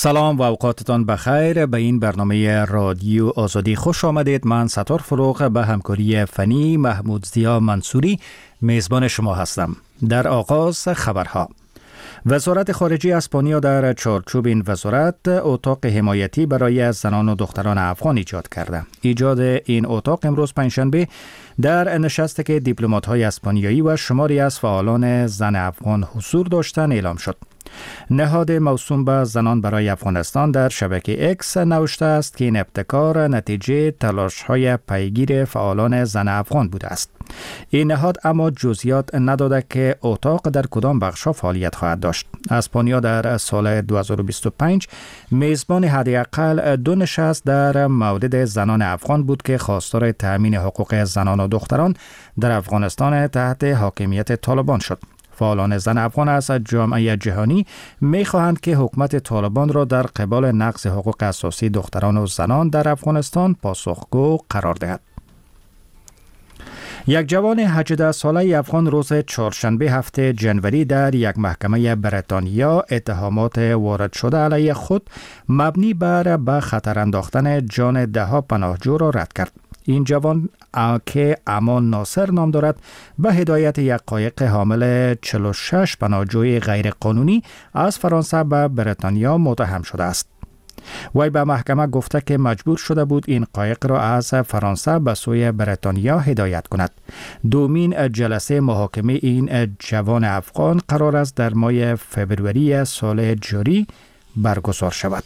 سلام و اوقاتتان بخیر. به این برنامه رادیو آزادی خوش آمدید. من ستار فروغ به همکاری فنی محمود ضیا منصوری میزبان شما هستم. در آغاز خبرها. وزارت خارجه اسپانیا در چارچوب این وزارت اتاق حمایتی برای زنان و دختران افغان ایجاد کرده. ایجاد این اتاق امروز پنجشنبه در نشستی که دیپلمات‌های اسپانیایی و شماری از فعالان زن افغان حضور داشتند اعلام شد. نهاد موسوم به زنان برای افغانستان در شبکه اکس نوشته است که این ابتکار نتیجه تلاش‌های پیگیر فعالان زن افغان بوده است. این نهاد اما جزئیات نداده که اتاق در کدام بخش‌ها فعالیت خواهد داشت. اسپانیا در سال 2025 میزبان حداقل 2 نشست در مورد زنان افغان بود که خواستار تأمین حقوق زنان و دختران در افغانستان تحت حاکمیت طالبان شد. فعالان زن افغان از جامعه جهانی می‌خواهند که حکومت طالبان را در قبال نقض حقوق اساسی دختران و زنان در افغانستان پاسخگو قرار دهد. یک جوان 18 ساله افغان روز چهارشنبه 7 جنوری در یک محکمه بریتانیا اتهامات وارد شده علیه خود مبنی بر به خطر انداختن جان ده‌ها پناهجو را رد کرد. این جوان که امان ناصر نام دارد به هدایت یک قایق حامل 46 پناهجوی غیرقانونی از فرانسه به بریتانیا متهم شده است. وی به محکمه گفته که مجبور شده بود این قایق را از فرانسه به سوی بریتانیا هدایت کند. دومین جلسه محاکمه این جوان افغان قرار است در ماه فوریه سال جاری برگزار شود.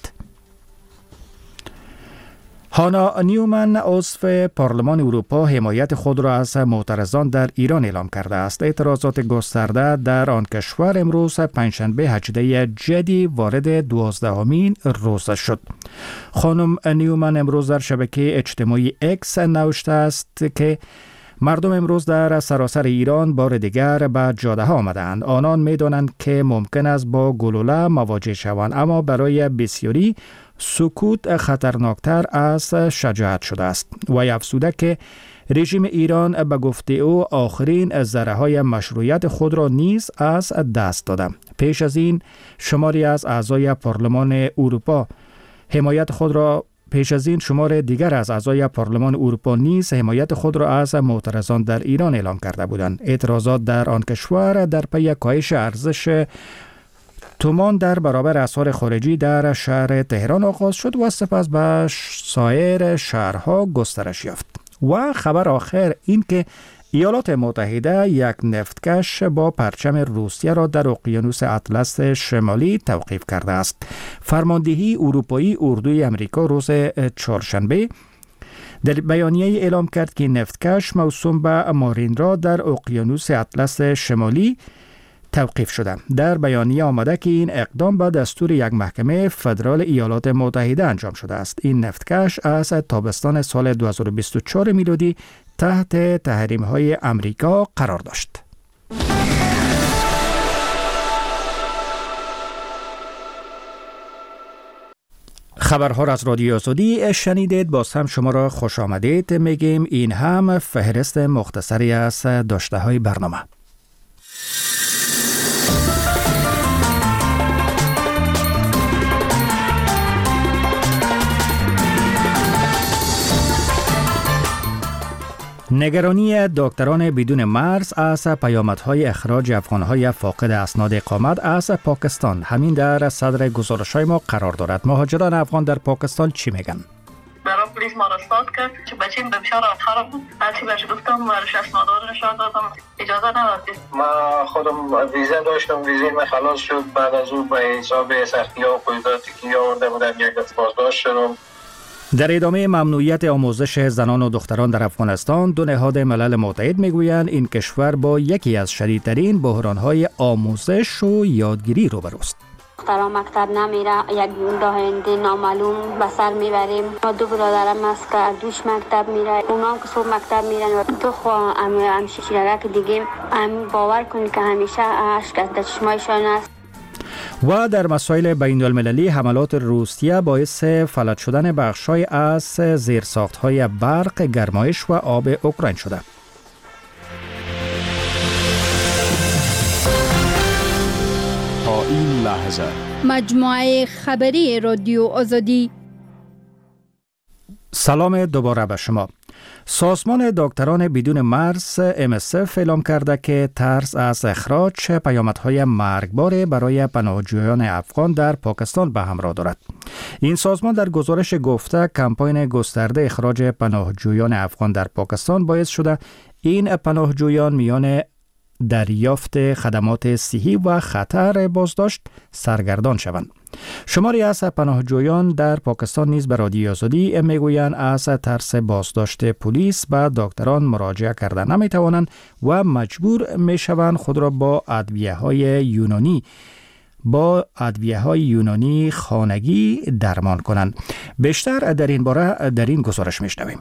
هانا نیومن عضو پارلمان اروپا حمایت خود را از معترضان در ایران اعلام کرده است. اعتراضات گسترده در آن کشور امروز پنجشنبه 18 جدی وارد 12مین روز شد. خانم نیومن امروز در شبکه اجتماعی اکس نوشته است که مردم امروز در سراسر ایران بار دیگر به جاده ها آمدند. آنان می دانند که ممکن است با گلوله مواجه شوند، اما برای بسیاری سکوت خطرناکتر از شجاعت شده است. و افزوده که رژیم ایران به گفته او آخرین ذره های مشروعیت خود را نیز از دست داده. پیش از این شماری از اعضای پارلمان اروپا شمار دیگر از اعضای پارلمان اروپا نیز حمایت خود را از معترضان در ایران اعلام کرده بودند. اعتراضات در آن کشور در پی کاهش ارزش تومان در برابر اسعار خارجی در شهر تهران آغاز شد و سپس به سایر شهرها گسترش یافت. و خبر آخر این که ایالات متحده یک نفتکش با پرچم روسیه را در اقیانوس اطلس شمالی توقیف کرده است. فرماندهی اروپایی اردوی امریکا روز چهارشنبه در بیانیه اعلام کرد که نفتکش موسوم به مارین را در اقیانوس اطلس شمالی توقیف شده. در بیانیه آمده که این اقدام به دستور یک محکمه فدرال ایالات متحده انجام شده است. این نفتکش از تابستان سال 2024 میلادی تحت تحریم‌های امریکا قرار داشت. خبرها را از رادیو آزادی شنیدید. باز هم شما را خوش آمدید میگیم. این هم فهرست مختصری از داشته‌های برنامه. نگرانی دکتران بدون مرز از پیامدهای اخراج افغانهای فاقد اسناد اقامت از پاکستان همین در صدر گزارش‌های ما قرار دارد. مهاجران افغان در پاکستان چی میگن؟ برای پلیس ما را استاد کرد که بچیم به بشار خراب بود. هرچی بهش گفتم برش اسناد نشان دادم، اجازه نداد. ما خودم ویزا داشتم، ویزا من خلاص شد. بعد از اون به حساب سختی‌ها و قیوداتی که آورده بودم یک دفعه بازداشت شدم. در ادامه ممنوعیت آموزش زنان و دختران در افغانستان، 2 نهاد ملل متحد میگویند این کشور با یکی از شدیدترین بحران‌های آموزش و یادگیری روبروست. دخترها مکتب نمیره، یک راه آینده نامعلوم به سر میبریم. ما 2 برادرم است که دوش مکتب میره، اونا هم که صبح مکتب میرن و تو همیشه چیزی دیگه باور کنید که همیشه اشک از چشمایشان است. و در مسائل بین المللی حملات روسیه باعث فلج شدن بخش‌های از زیرساخت‌های برق، گرمایش و آب اوکراین شده. تا این لحظه. مجموعه خبری رادیو آزادی. سلام دوباره به شما. سازمان دکتران بدون مرز MSF اعلام کرده که ترس از اخراج پیامدهای مرگبار برای پناهجویان افغان در پاکستان به همراه دارد. این سازمان در گزارش گفته کمپاین گسترده اخراج پناهجویان افغان در پاکستان باعث شده این پناهجویان میان دریافت خدمات صحی و خطر بازداشت سرگردان شوند. شماری از پناهجویان در پاکستان نیز به رادیو آزادی میگویند از ترس بازداشت پلیس به دکتران مراجعه کرده نمیتوانند و مجبور میشوند خود را با ادویه‌های یونانی خانگی درمان کنند. بیشتر در این باره در این گزارش میشنویم.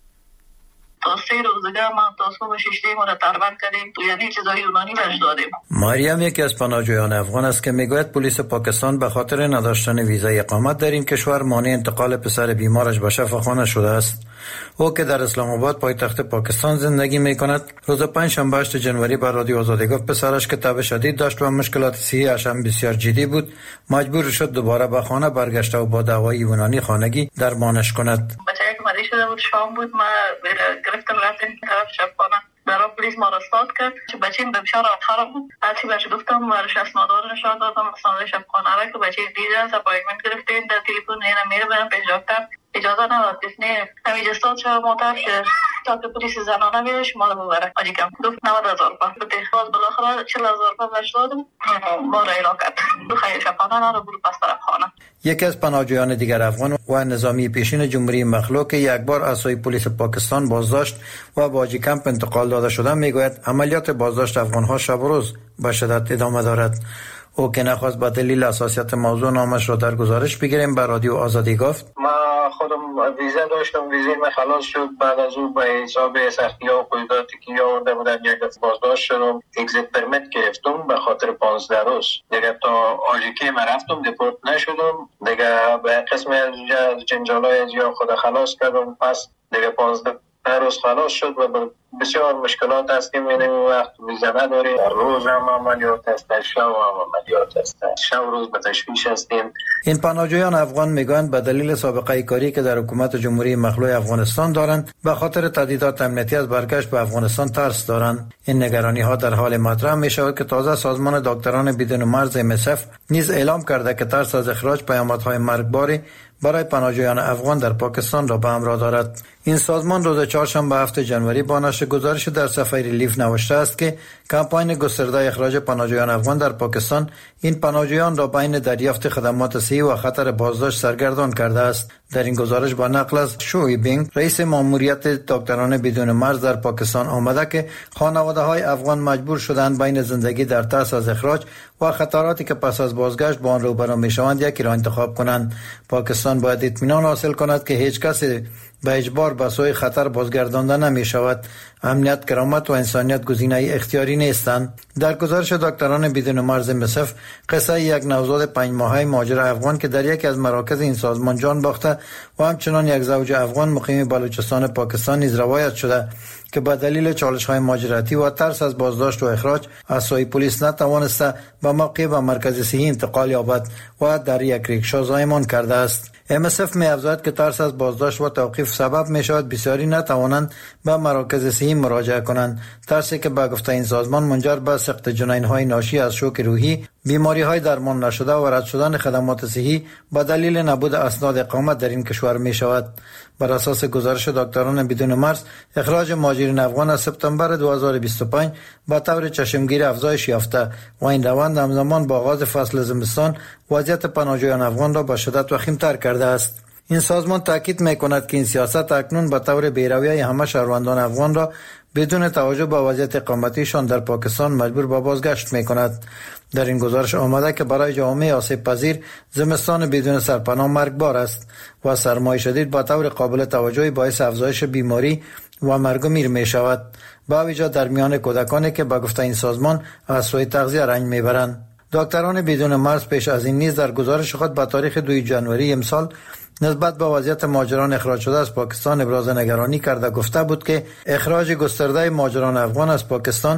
تا 3 روز دیگه ما تا صبح 6 ما را تربیت کردیم، یعنی چیزای یونانی بهش دادیم. مریم یکی از پناهجویان افغان است که میگوید پلیس پاکستان به خاطر نداشتن ویزای اقامت در این کشور مانع انتقال پسر بیمارش به شفاخانه شده است. او که در اسلام آباد پایتخت پاکستان زندگی میکند، روز 5 شنبه 8 جنوری به رادیو آزادی گفت پسرش که تب شدید داشت و مشکلات صحی‌اش هم بسیار جدی بود، مجبور شد دوباره به خانه برگشته و با دوای یونانی خانگی درمانش کند. مریض شده بود، شام بود، ما گرفتم رفتیم طرف شبخانه. برای پلیس ما را استاد کرد که بچیم به بشار آخر بود. هرچی بچه گفتم برش اسنادار نشان دادم، اسناد شبخانه را که بچه دیده از اپایمنت گرفتیم در تلفن اینا میره برم پیش دکتر اجازه نداد کسی همینجا استاد شد معترف شد تا که پلیس زنانه میره شما رو ببره. آجی کم گفت 90,000 روپیه به تخواز بالاخره 40,000 روپیه بهش دادم، ما را ایران کرد تو خیلی شبخانه رو برو پس طرف خانه. یکی از پناهجویان دیگر افغان و نظامی پیشین جمهوری مخلوع که یک بار از سوی پلیس پاکستان بازداشت و به حاجی کمپ انتقال داده شده میگوید عملیات بازداشت افغان‌ها شب و روز به شدت ادامه دارد. او که نخواست به دلیل حساسیت موضوع نامش را در گزارش بگیریم به رادیو آزادی گفت ما خودم ویزا داشتم، ویزای من خلاص شد، بعد از اون به حساب سختی‌ها و قیوداتی که آورده بودن یک دفعه بازداشت شدم، اگزیت پرمیت گرفتم به خاطر 15 روز دیگه تا آژیکی من رفتم، دیپورت نشدم دیگه، به قسم از جنجالای از خود خلاص کردم، پس دیگه 15 روز خلاص شد و بسیار مشکلات هستیم. این وقت ویزا نداریم، روز هم عملیات است، شب هم عملیات است، شب روز به تشویش هستیم. این پناهجویان افغان میگویند به دلیل سابقه کاری که در حکومت جمهوری مخلوع افغانستان دارند به خاطر تهدیدات امنیتی از برگشت به افغانستان ترس دارند. این نگرانی ها در حال مطرح می شود که تازه سازمان دکتران بدون مرز MSF نیز اعلام کرده که ترس از اخراج پیامدهای مرگباری برای پناهجویان افغان در پاکستان را به همراه دارد. این سازمان روز چهارشنبه 7 جنوری با نشر گزارش در صفحه ریلیف نوشته است که کمپاین گسترده اخراج پناهجویان افغان در پاکستان این پناهجویان را بین دریافت خدمات صحی و خطر بازداشت سرگردان کرده است. در این گزارش با نقل از شوی بینگ رئیس ماموریت دکتران بدون مرز در پاکستان آمده که خانواده‌های افغان مجبور شدند بین زندگی در ترس از اخراج و خطراتی که پس از بازگشت با آن روبرو می‌شوند یکی را انتخاب کنند. پاکستان باید اطمینان حاصل کند که هیچ کسی به اجبار به سوی خطر بازگردانده نمی شود. امنیت، کرامت و انسانیت گزینه اختیاری نیستند. در گزارش دکتران بدون مرز MSF قصه یک نوزاد 5 ماهه مهاجر افغان که در یکی از مراکز این سازمان جان باخته و همچنان یک زوج افغان مقیم بلوچستان پاکستان نیز روایت شده که به دلیل چالش‌های مهاجرتی و ترس از بازداشت و اخراج از سوی پلیس نتوانسته به موقع به مرکز صحی انتقال یابد و در یک ریکشا زایمان کرده است. MSF می افزاید که ترس از بازداشت و توقیف سبب می شود بسیاری نتوانند به مراکز صحی مراجعه کنند، ترسی که به گفته این سازمان منجر به سقط جنین‌های ناشی از شوک روحی، بیماری‌های درمان نشده و رد شدن خدمات صحی به دلیل نبود اسناد اقامت در این کشور می شود. بر اساس گزارش دکتران بدون مرز، اخراج مهاجرین افغان از سپتامبر 2025 به طور چشمگیر افزایش یافته و این روند همزمان با آغاز فصل زمستان وضعیت پناهجویان افغان را به شدت وخیم‌تر کرده است. این سازمان تاکید می‌کند که این سیاست اکنون به طور بی‌رویه همه شهروندان افغان را بدون توجه به وضعیت اقامتیشان در پاکستان مجبور به بازگشت می‌کند. در این گزارش آمده که برای جامعه آسیب پذیر زمستان بدون سرپناه مرگبار است و سرمای شدید با طور قابل توجهی باعث افزایش بیماری و مرگ و میر می شود، با ویژه در میان کودکانی که به گفته این سازمان از سوی تغذیه رنج میبرند. دکتران بدون مرز پیش از این نیز در گزارش خود به تاریخ 2 جنوری امسال نسبت به وضعیت مهاجران اخراج شده از پاکستان ابراز نگرانی کرده گفته بود که اخراج گسترده مهاجران افغان از پاکستان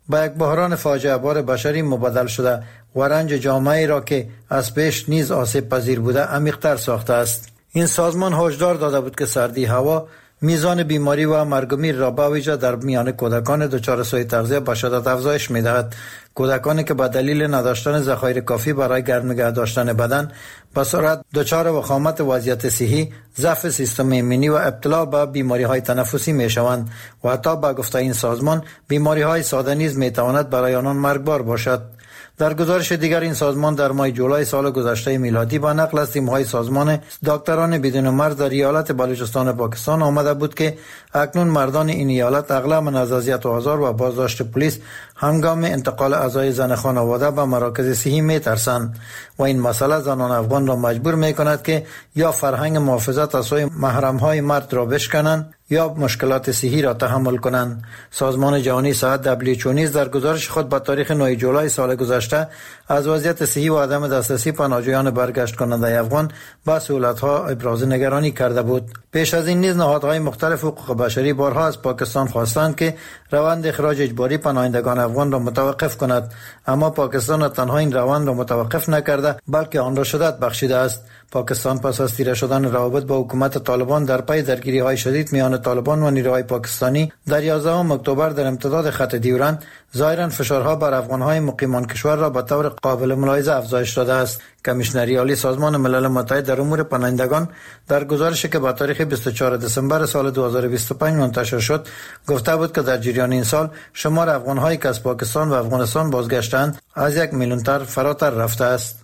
به یک بحران فاجعه بار بشری مبدل شده و رنج جامعه را که از پیش نیز آسیب پذیر بوده عمیق‌تر ساخته است. این سازمان هشدار داده بود که سردی هوا میزان بیماری و مرگ و میر را به ویژه در میان کودکان دچار سوء تغذیه به شدت افزایش می‌دهد. کودکانی که به دلیل نداشتن ذخایر کافی برای گرم نگه داشتن بدن به سرعت دچار وخامت وضعیت صحی، ضعف سیستم ایمنی و ابتلا به بیماری‌های تنفسی می‌شوند و حتی به گفته این سازمان بیماری‌های ساده نیز می‌تواند برای آنان مرگبار باشد. در گزارش دیگر این سازمان در ماه جولای سال گذشته میلادی با نقل از تیم‌های سازمان دکتران بدون مرز در ایالت بلوچستان پاکستان آمده بود که اکنون مردان این ایالت اغلب از اذیت و آزار و بازداشت پلیس هنگام انتقال اعضای زن خانواده به مراکز صحی می‌ترسند و این مسئله زنان افغان را مجبور می‌کند که یا فرهنگ محافظت از سوی محرم‌های مرد را بشکنند یا مشکلات صحی را تحمل کنند. سازمان جهانی صحت WHO نیز در گزارش خود با تاریخ 9 جولای سال گذشته از وضعیت صحی و عدم دسترسی پناهجویان برگشت کننده افغان به سهولت‌ها ابراز نگرانی کرده بود. پیش از این نیز نهادهای مختلف حقوق بشری بارها از پاکستان خواستند که روند اخراج اجباری پناهندگان افغان را متوقف کند، اما پاکستان تنها این روند را متوقف نکرده بلکه آن را شدت بخشیده است. پاکستان پس از تیره شدن روابط با حکومت طالبان در پی درگیری‌های شدید میان طالبان و نیروهای پاکستانی در 11 اکتبر در امتداد خط دیورند ظاهراً فشارها بر افغان‌های مقیمان کشور را به طور قابل ملاحظه افزایش داده است. کمیشنری عالی سازمان ملل متحد در امور پناهندگان در گزارشی که با تاریخ 24 دسامبر سال 2025 منتشر شد گفته بود که در جریان این سال شمار افغان‌هایی که از پاکستان و افغانستان بازگشتند از 1 میلیون تر فراتر رفته است.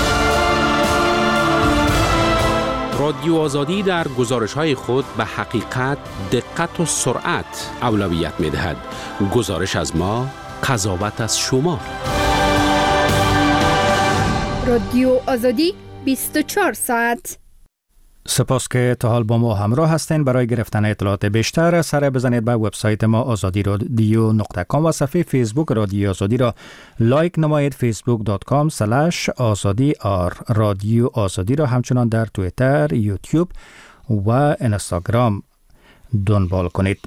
رادیو آزادی در گزارش‌های خود به حقیقت، دقت و سرعت اولویت می‌دهد. گزارش از ما، قضاوت از شما. رادیو آزادی 24 ساعت. سپاس که تا حال با ما همراه هستین. برای گرفتن اطلاعات بیشتر سر بزنید به وبسایت ما azadi.radio.com و صفحه فیسبوک رادیو آزادی را لایک نمایید. facebook.com/azadi رادیو آزادی را همچنان در توییتر، یوتیوب و اینستاگرام دنبال کنید.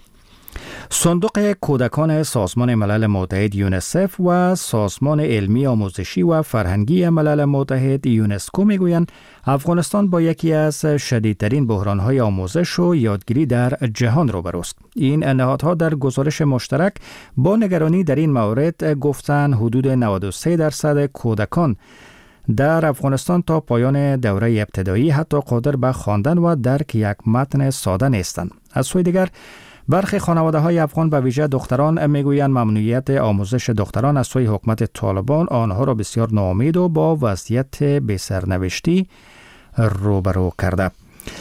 صندوق کودکان سازمان ملل متحد یونسف و سازمان علمی آموزشی و فرهنگی ملل متحد یونسکو میگویند افغانستان با یکی از شدیدترین بحران‌های آموزش و یادگیری در جهان روبروست. این نهادها در گزارش مشترک با نگرانی در این مورد گفتند حدود 93% کودکان در افغانستان تا پایان دوره ابتدایی حتی قادر به خواندن و درک یک متن ساده نیستند. از سوی دیگر برخی خانواده‌های افغان به ویژه دختران میگویند ممنوعیت آموزش دختران از سوی حکومت طالبان آنها را بسیار ناامید و با وضعیت بی‌سرنوشتی روبرو کرده.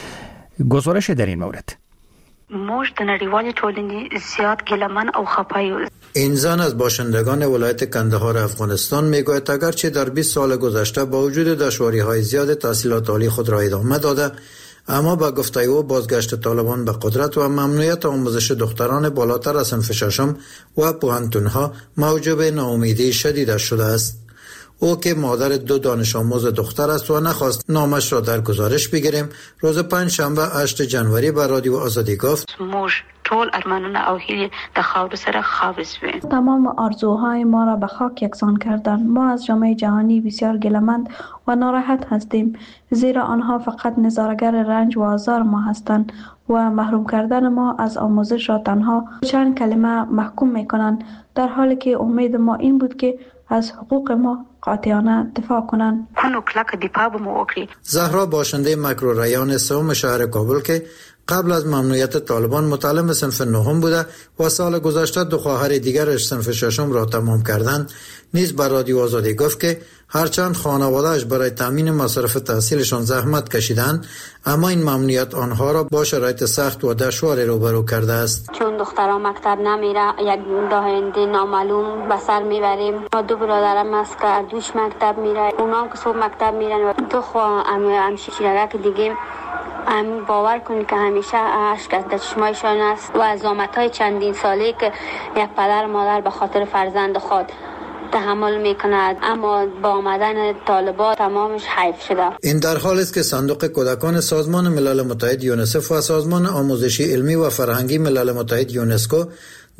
گزارش در این مورد. موږ د نړیوالې ټولنې زیات ګیلمن او خپه یو. این زن از باشندگان ولایت کندهار افغانستان میگوید اگرچه در 20 سال گذشته با وجود دشواری‌های زیاد تحصیلات عالی خود را ادامه داده، اما با گفته او بازگشت طالبان به قدرت و ممنوعیت آموزش دختران بالاتر از صنف ششم و پوهنتون‌ها موجب ناامیدی شدید شده است. او که مادر 2 دانش آموز دختر است و نخواست نامش را در گزارش بگیریم، روز 5 شنبه 8 جنوری به رادیو آزادی گفت ټول ارمانونه او هیلې د خاورو سره خاوس وي. تمام آرزوهای ما را به خاک یکسان کردند. ما از جامعه جهانی بسیار گله‌مند و ناراحت هستیم، زیرا آنها فقط نظاره‌گر رنج و آزار ما هستند و محروم کردن ما از آموزش را تنها چند کلمه محکوم می‌کنند، در حالی که امید ما این بود که از حقوق ما قاطعانه دفاع کنند. زهرا باشنده مکروریان سوم شهر کابل که قبل از ممنوعیت طالبان متعلم صنف 9 بوده و سال گذشته 2 خواهر دیگرش صنف 6 را تمام کردند، نیز بر رادیو آزادی گفت که هرچند خانواده‌اش برای تامین مصارف تحصیلشان زحمت کشیدند، اما این ممنوعیت آنها را با شرایط سخت و دشوار روبرو کرده است. چون دخترها مکتب نمیره، یک داهنده نامعلوم به سر میبریم. 2 برادرم است که دوش مکتب میره، اونا که صبح مکتب میرن و 2 همشیرک دیگه باور کنید که همیشه اشک از چشمایشان است و عزامت‌های چندین ساله که یک پدر مادر به خاطر فرزند خود تحمل میکند، اما با آمدن طالبان تمامش حیف شده. این در حالی است که صندوق کودکان سازمان ملل متحد یونسف و سازمان آموزشی علمی و فرهنگی ملل متحد یونسکو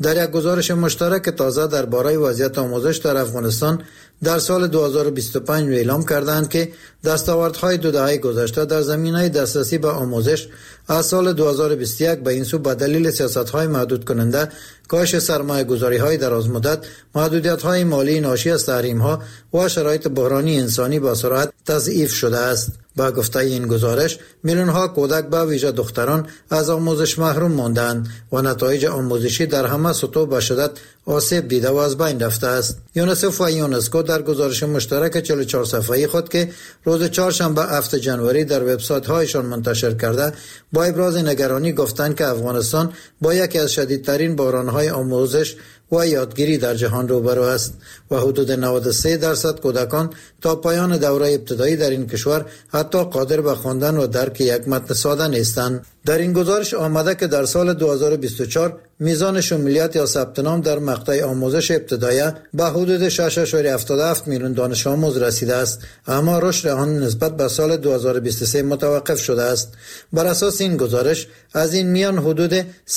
در یک گزارش مشترک تازه درباره وضعیت آموزش در افغانستان در سال 2025 اعلام کردند که دستاوردهای 2 دهه گذشته در زمینه دسترسی به آموزش از سال 2021 به این سو به دلیل سیاست‌های محدود کننده، کاهش سرمایه‌گذاری‌های درازمدت، محدودیت‌های مالی ناشی از تحریم‌ها و شرایط بحرانی انسانی با سرعت تضعیف شده است. با گفته این گزارش، میلیون‌ها کودک به ویژه دختران از آموزش محروم ماندند و نتایج آموزشی در همه سطوح به شدت آسیب دیده و از بین رفته است. یونیسف و یونسکو در گزارش مشترک 44 صفحه‌ای خود که روز چهارشنبه 7 جنوری در وبسایت‌هایشان منتشر کرده، با ابراز نگرانی گفتند که افغانستان با یکی از شدیدترین بحران‌های آموزش و یادگیری در جهان روبرو است و حدود 93% کودکان تا پایان دوره ابتدایی در این کشور حتی قادر به خواندن و درک یک متن ساده نیستند. در این گزارش آمده که در سال 2024 میزان شمولیت یا ثبت نام در مقطع آموزش ابتدایی به حدود 6.77 میلیون دانش آموز رسیده است، اما رشد آن نسبت به سال 2023 متوقف شده است. بر اساس این گزارش از این میان حدود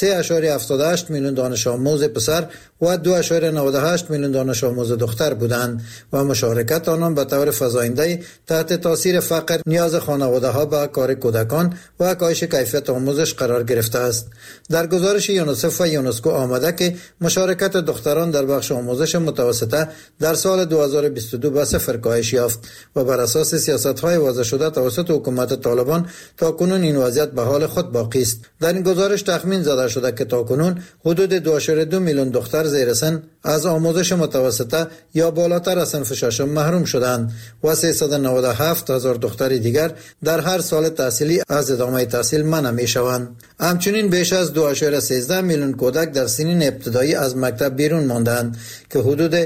3.78 میلیون دانش آموز پسر و 2.98 میلیون دانش آموز دختر بودند و مشارکت آنان به طور فزاینده تحت تاثیر فقر، نیاز خانواده‌ها به کار کودکان و کاهش کیفیت آموزش قرار گرفته است. در گزارش یونیسف و یونسکو آمده که مشارکت دختران در بخش آموزش متوسطه در سال 2022 به 0 کاهش یافت و بر اساس سیاست‌های وضع شده توسط حکومت طالبان تاکنون این وضعیت به حال خود باقی است. در این گزارش تخمین زده شده که تاکنون حدود 2.2 میلیون دختر زیر سن از آموزش متوسطه یا بالاتر از صنف ششم محروم شدند و 397,000 دختر دیگر در هر سال تحصیلی از ادامه تحصیل منع می‌شوند. همچنین بیش از 2.13 میلیون کودک در سنین ابتدایی از مکتب بیرون ماندند که حدود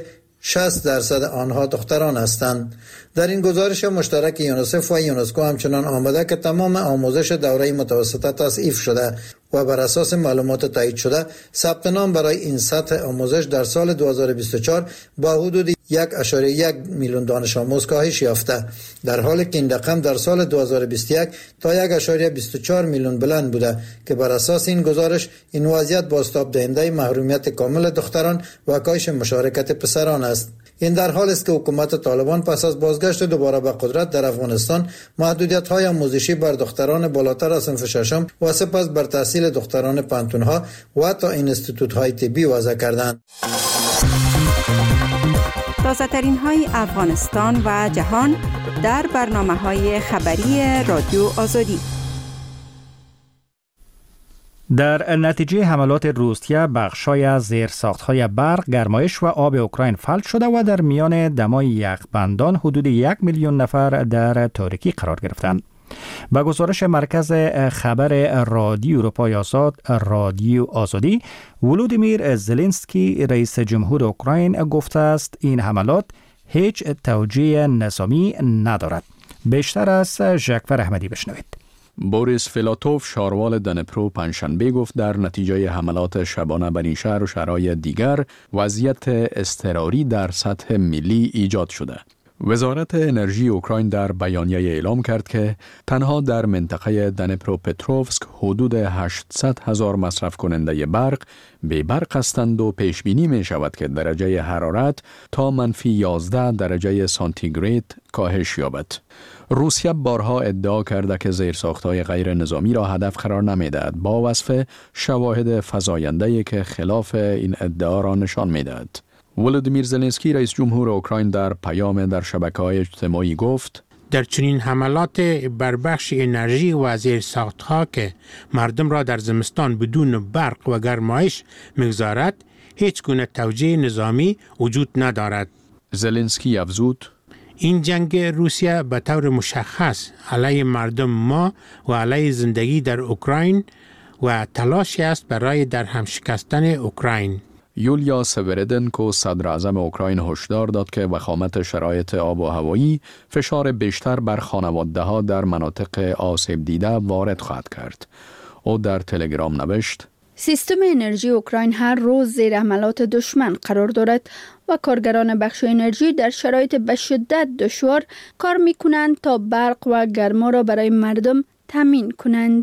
60% آنها دختران هستند. در این گزارش مشترک یونیسف و یونسکو همچنان آمده که تمام آموزش دوره متوسطه تضعیف شده و بر اساس معلومات تایید شده ثبت نام برای این سطح آموزش در سال 2024 با حدود 1.1 میلیون دانش آموز کاهش یافته، در حالی که این رقم در سال 2021 تا 1.24 میلیون بلند بوده که بر اساس این گزارش این وضعیت بازتاب دهنده محرومیت کامل دختران و کاهش مشارکت پسران است. این در حالی است که حکومت طالبان پس از بازگشت دوباره به قدرت در افغانستان محدودیت‌های آموزشی بر دختران بالاتر از صنف ششم و سپس بر تحصیل دختران پانتون‌ها و تا اینستیتوت‌های طبی وضع کردند. تازه‌ترین های افغانستان و جهان در برنامه‌های خبری رادیو آزادی. در نتیجه حملات روسیه بخشای از زیرساخت‌های برق، گرمایش و آب اوکراین فلج شده و در میان دمای یخبندان حدود 1 میلیون نفر در تاریکی قرار گرفتند. با گزارش مرکز خبر رادیو اروپای آزاد رادیو آزادی، ولودیمیر زلنسکی رئیس جمهور اوکراین گفته است این حملات هیچ توجیه نظامی ندارد. بیشتر از ژکفر احمدی بشنوید. بوریس فیلاتوف شاروال دنپرو پنجشنبه گفت در نتیجه حملات شبانه بر این شهر و شهرهای دیگر وضعیت اضطراری در سطح ملی ایجاد شده. وزارت انرژی اوکراین در بیانیه اعلام کرد که تنها در منطقه دنپروپتروفسک حدود 800,000 مصرف کننده برق به برق هستند و پیش بینی می شود که درجه حرارت تا -11 درجه سانتیگراد کاهش یابد. روسیه بارها ادعا کرده که زیرساخت‌های غیر نظامی را هدف قرار نمی‌دهد، با وصف شواهد فزاینده‌ای که خلاف این ادعا را نشان می‌دهد. ولودیمیر زلنسکی رئیس جمهور اوکراین در پیام در شبکه‌های اجتماعی گفت: در چنین حملات بر بخش انرژی و زیرساخت‌ها که مردم را در زمستان بدون برق و گرمایش می‌گذارد، هیچ گونه توجیه نظامی وجود ندارد. زلنسکی افزود: این جنگ روسیه به طور مشخص علیه مردم ما و علیه زندگی در اوکراین و تلاشی است برای در هم شکستن اوکراین. یولیا سورودنکو صدر اعظم اوکراین هشدار داد که وخامت شرایط آب و هوایی فشار بیشتر بر خانواده‌ها در مناطق آسیب دیده وارد خواهد کرد. او در تلگرام نوشت: سیستم انرژی اوکراین هر روز زیر حملات دشمن قرار دارد و کارگران بخش انرژی در شرایط به شدت دشوار کار می کنند تا برق و گرما را برای مردم تامین کنند.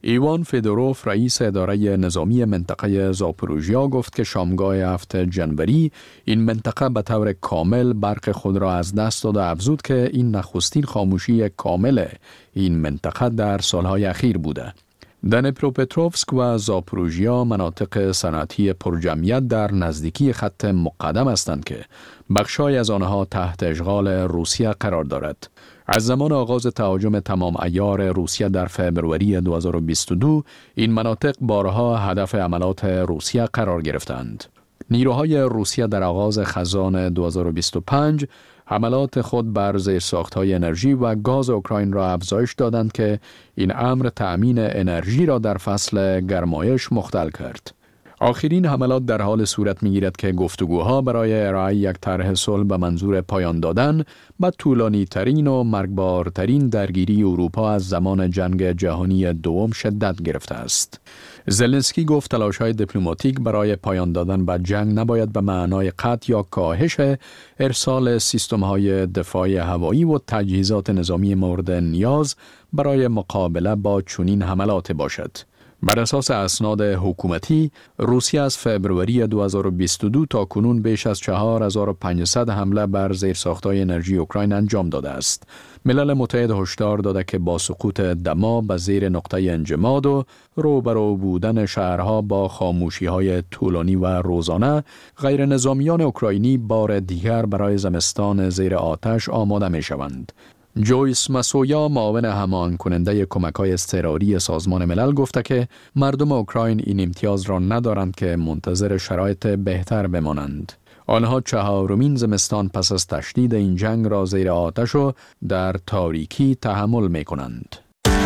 ایوان فدوروف رئیس اداره نظامی منطقه زاپوروژیا گفت که شامگاه 7 جنوری این منطقه به طور کامل برق خود را از دست داد و افزود که این نخستین خاموشی کامل این منطقه در سالهای اخیر بوده. دنیپروپتروفسک و زاپوروژیا مناطق صنعتی پرجمعیت در نزدیکی خط مقدم هستند که بخشای از آنها تحت اشغال روسیه قرار دارد. از زمان آغاز تهاجم تمام عیار روسیه در فوریه 2022 این مناطق بارها هدف عملات روسیه قرار گرفتند. نیروهای روسیه در آغاز خزان 2025 حملات خود بر زیرساخت‌های انرژی و گاز اوکراین را افزایش دادند که این امر تأمین انرژی را در فصل گرمایش مختل کرد. آخرین حملات در حال صورت می‌گیرد که گفتگوها برای ارائه یک طرح صلح به منظور پایان دادن به طولانی‌ترین و مرگبارترین درگیری اروپا از زمان جنگ جهانی دوم شدت گرفته است. زلنسکی گفت تلاش‌های دیپلماتیک برای پایان دادن به جنگ نباید به معنای قطع یا کاهش ارسال سیستم‌های دفاع هوایی و تجهیزات نظامی مورد نیاز برای مقابله با چنین حملات باشد. بر اساس اسناد حکومتی، روسیه از فوریه 2022 تا کنون بیش از 4500 حمله بر زیرساخت‌های انرژی اوکراین انجام داده است. ملل متحد هشدار داده که با سقوط دما به زیر نقطه انجماد و روبرو بودن شهرها با خاموشی‌های طولانی و روزانه، غیر نظامیان اوکراینی بار دیگر برای زمستان زیر آتش آماده می‌شوند. جویس مسویا معاون هماهنگ کننده کمک‌های اضطراری سازمان ملل گفته که مردم اوکراین این امتیاز را ندارند که منتظر شرایط بهتر بمانند. آنها 4مین زمستان پس از تشدید این جنگ را زیر آتش و در تاریکی تحمل می‌کنند.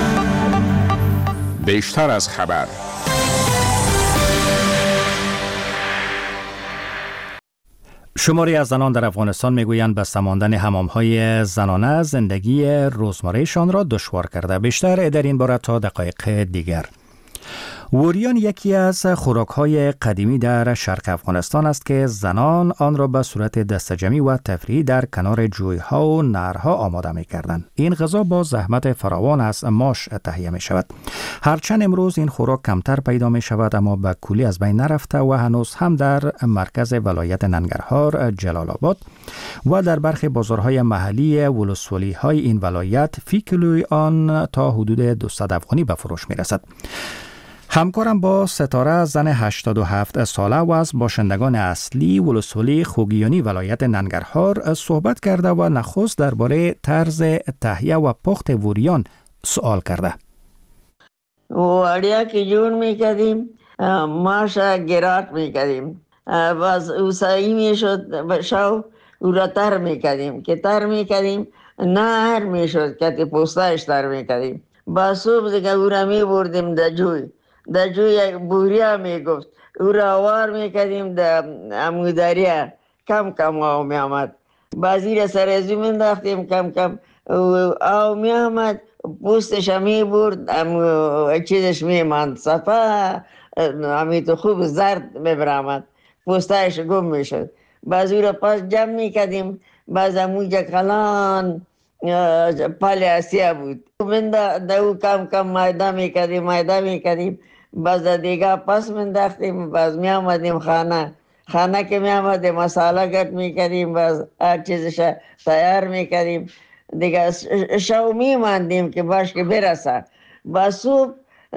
بیشتر از خبر. شماری از زنان در افغانستان میگویند بسته ماندن حمام‌های زنانه زندگی روزمرهشان را دشوار کرده. بیشتر در این باره تا دقایق دیگر. وریان یکی از خوراک‌های قدیمی در شرق افغانستان است که زنان آن را به صورت دسته‌جمعی و تفریحی در کنار جوی‌ها و نهرها آماده می‌کردند. این غذا با زحمت فراوان از ماش تهیه می‌شود. هرچند امروز این خوراک کمتر پیدا می‌شود، اما به کلی از بین نرفته و هنوز هم در مرکز ولایت ننگرهار، جلال آباد و در برخی بازارهای محلی ولسوالی‌های این ولایت فی کیلوی آن تا حدود 200 افغانی به فروش می‌رسد. همکارم با ستاره زن 87 ساله و از باشندگان اصلی ولسوالی خوگیانی ولایت ننگرهار صحبت کرده و نخست درباره طرز تهیه و پخت وریان سوال کرده. واریا که جون میکردیم، ماشا گرات میکردیم، باز اوسایی میشد شو او را تر میکردیم که تر میکردیم نهر میشد که پوستایش تر میکردیم. با صبح دیگه او را میبردیم در جوی بوریا میگفت او را آوار میکردیم در اموداریا کم کم آو میامد. بازی را سر ازو منداختیم کم کم آو میامد، پوستش میبرد، چیزش میماند صفا همی تو خوب زرد میبرامد، پوستایش گم میشد. باز او را پاس جمع میکردیم، باز اموجا کلان پالی آسیا بود. من دو کم کم مایده میکردیم باز دیگه پس من داختیم، باز می آمدیم خانه که می آمدیم مساله گرد میکردیم، باز هر چیزش تیار میکردیم دیگه. شو می ماندیم که باش که برسه. با صبح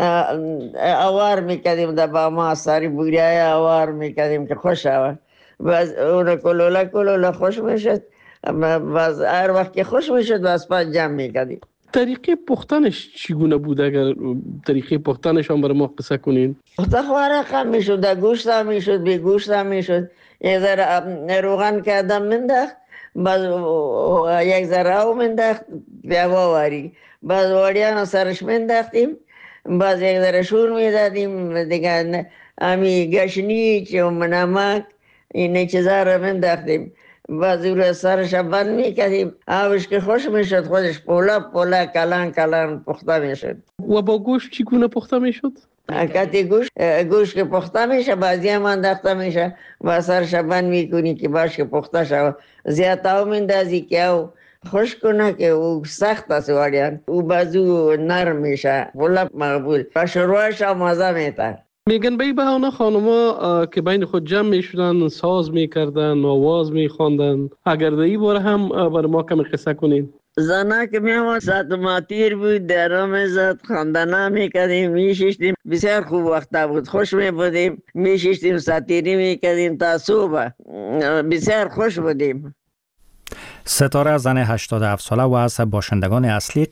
آوار میکردیم در با ما ساری بوریای آوار میکردیم که خوش آور. باز اون کلوله خوش میشد، باز هر وقت که خوش میشد باز پاس جمع میکردیم. طریقه پختنش چگونه بود؟ اگر طریقه پختنش هم برای ما قصه کنین. خواره خم میشد، در گوشت هم میشد، بی گوشت هم میشد. یک ذره روغن که آدم منداخت، باز یک ذره او منداخت بیا واری، باز واریان سرش منداختیم، باز یک ذره شور میدادیم دیگه. امی گشنی چه نمک این چیزا رو منداختیم، باز او رو سرش بند میکردیم. آبش که خوش میشد خودش پولا کلان پخته میشد. و با گوشت چگونه پخته میشد؟ کتی گوشت که پخته میشه بازی هم انداخته میشه و سرش بند میکنی که باش که پخته شد. زیاد او مندازی که او خوش کنه که او سخت است واریان او بازو نرم میشه ولی مقبول و شروعش هم مزه میتن. میگن به بهانه خانما که بین خود جمع میشدن ساز میکردن آواز میخواندن، اگر در این باره هم برای ما کمی قصه کنین. زنها که میامد ساعت بود درام زد خواندنه میکردیم میشیشتیم بسیار خوب وقت بود خوش میبودیم میشیشتیم ساتیری میکردیم تا صبح بسیار خوش بودیم. ستاره زن 87 ساله و از باشندگان اصلی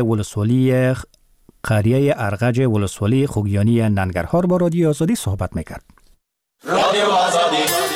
قریه ارغج ولسوالی خوگیانی ننگرهار با رادیو آزادی صحبت میکرد. رادیو آزادی.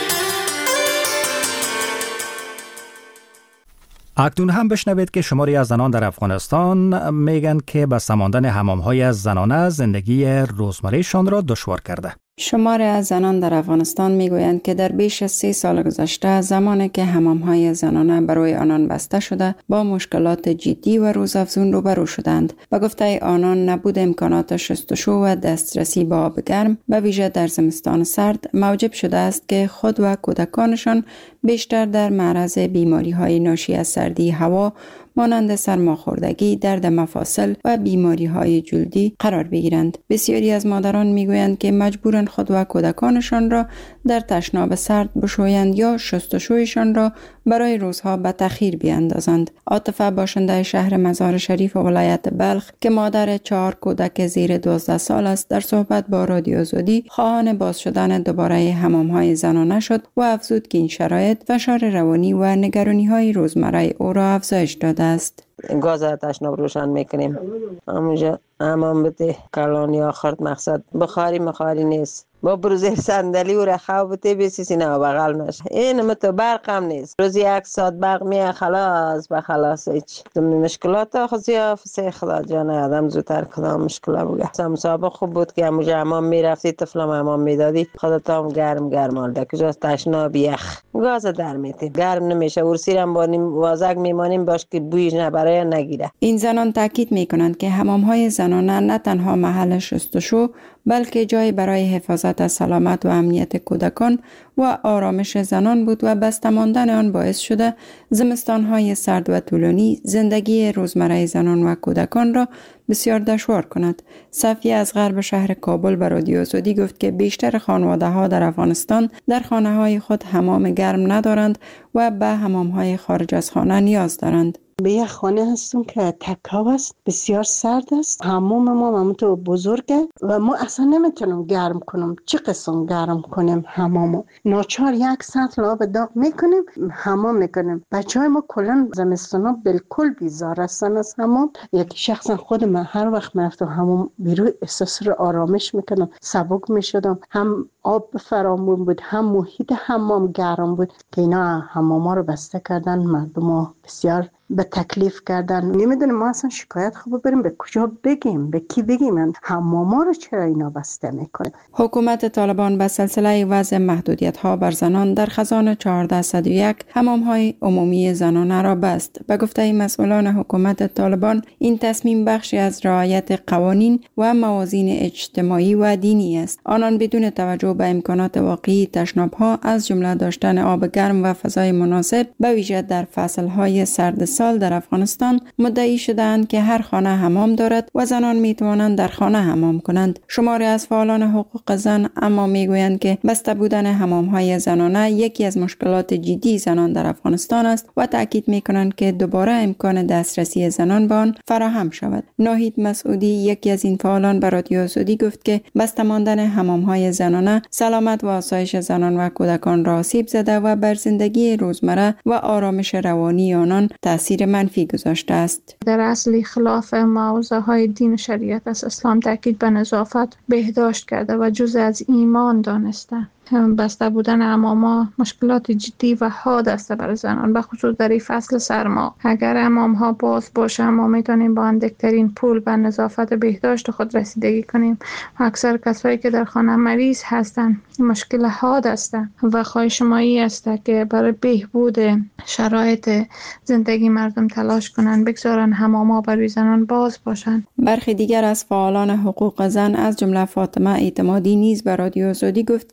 اکنون هم بشنوید که شماری از زنان در افغانستان میگن که به سماندن حمام‌های زنانه زندگی روزمرهشان را دشوار کرده. شماری از زنان در افغانستان میگویند که در بیش از 3 سال گذشته زمانی که حمام‌های زنانه برای آنان بسته شده با مشکلات جدی و روزافزون روبرو شدند. به گفته آنان نبود امکانات شستشو و دسترسی به آب گرم به ویژه در زمستان سرد موجب شده است که خود و کودکانشان بیشتر در معرض بیماری‌های ناشی از سردی هوا مانند سرماخوردگی، درد مفاصل و بیماری‌های جلدی قرار بگیرند. بسیاری از مادران میگویند که مجبورند خود و کودکانشان را در تشناب سرد بشویند یا شستشویشان را برای روزها به تأخیر بیاندازند. عاطفه باشنده شهر مزار شریف ولایت بلخ که مادر 4 کودک زیر 12 سال است در صحبت با رادیو آزادی خواهان باز شدن دوباره حمام‌های زنانه شد و افزود که این شرایط فشار روانی و نگرانی‌های روزمره او را افزایش داده است. گاز تشناب روشن میکنیم همونجا حمام بده کلانی آخرت مقصد بخاری نیست با بروزه صندلی و رخاو بده بیسیسی نه بغل نشه این متو برق هم نیست روزی 1 ساعت برق میه خلاص به خلاص هیچ مشکلات خودی افسه خدا جان آدم زودتر کدام مشکل بوده مسابقه خوب بود که همونجا حمام میرفتی طفلم حمام میدادی خودت هم گرم آلده کجا تشناب یخ گاز در میتیم گرم نمیشه ورسی هم با وازک میمانیم باش که بویش برای نگیره. این زنان تاکید میکنند که حمام‌های زنانه نه تنها محل شستشو بلکه جای برای حفاظت از سلامت و امنیت کودکان و آرامش زنان بود و بسته ماندن آن باعث شده زمستان‌های سرد و طولانی زندگی روزمره زنان و کودکان را بسیار دشوار کند. صفیه از غرب شهر کابل به رادیو آزادی گفت که بیشتر خانواده‌ها در افغانستان در خانه‌های خود حمام گرم ندارند و به حمام‌های خارج از خانه نیاز دارند. به یک خانه هستم که تکاو است بسیار سرد است حمام ما تو بزرگه و ما اصلا نمیتونم گرم کنم چه قسم گرم کنیم حمامو ناچار 1 ساعت لاب داغ میکنیم حمام میکنیم بچهای ما کلا زمستونا بالکل بیزار هستن از حمام. یک شخصا خود من هر وقت میرفتم حمام بیرون احساس رو آرامش میکنم سبک میشدم هم آب فراوون بود هم محیط حمام گرم بود که اینا حماما رو بسته کردن مردم بسیار به تکلیف کردن. نمیدونم ما اصلا شکایت خوب بریم به کجا بگیم به کی بگیم حماما رو چرا اینا بسته میکنه. حکومت طالبان به سلسله وضع محدودیت ها بر زنان در خزان 1401 حمام های عمومی زنانه را بست. به گفته مسئولان حکومت طالبان این تصمیم بخشی از رعایت قوانین و موازین اجتماعی و دینی است. آنان بدون توجه به امکانات واقعی تشناب ها از جمله داشتن آب گرم و فضای مناسب به ویژه در فصل های سرد سال در افغانستان مدعی شدند که هر خانه حمام دارد و زنان می توانند در خانه حمام کنند. شماری از فعالان حقوق زن اما می گویند که بسته بودن حمام های زنانه یکی از مشکلات جدی زنان در افغانستان است و تاکید می کنند که دوباره امکان دسترسی زنان به آن فراهم شود. ناهید مسعودی یکی از این فعالان به رادیو آزادی گفت که بسته ماندن حمام های زنانه سلامت و آسایش زنان و کودکان را آسیب زده و بر زندگی روزمره و آرامش روانی آنان تأثیر منفی گذاشته است. در اصل خلاف موضوع های دین و شریعت است. اسلام تاکید به نظافت بهداشت کرده و جزء از ایمان دانسته. بسته بودن حمام‌ها مشکلات جدی و حاد است برای زنان، به خصوص در این فصل سرما. اگر حمام‌ها باز باشه ما میتونیم با اندکترین پول به نظافت بهداشت خود رسیدگی کنیم. اکثر کسایی که در خانه مریض هستند مشکل حاد است و خواهش ما این است که برای بهبود شرایط زندگی مردم تلاش کنند، بگذارن حمام‌ها برای زنان باز باشند. برخی دیگر از فعالان حقوق زن از جمله فاطمه اعتمادی نیز به رادیو آزادی گفت که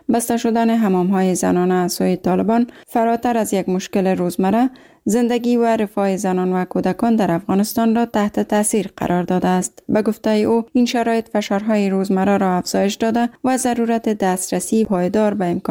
بسته شدن حمام‌های زنانه از سوی طالبان فراتر از یک مشکل روزمره، زندگی و رفاه زنان و کودکان در افغانستان را تحت تاثیر قرار داده است. به گفته او، این شرایط فشارهای روزمره را افزایش داده و ضرورت دسترسی پایدار به امکان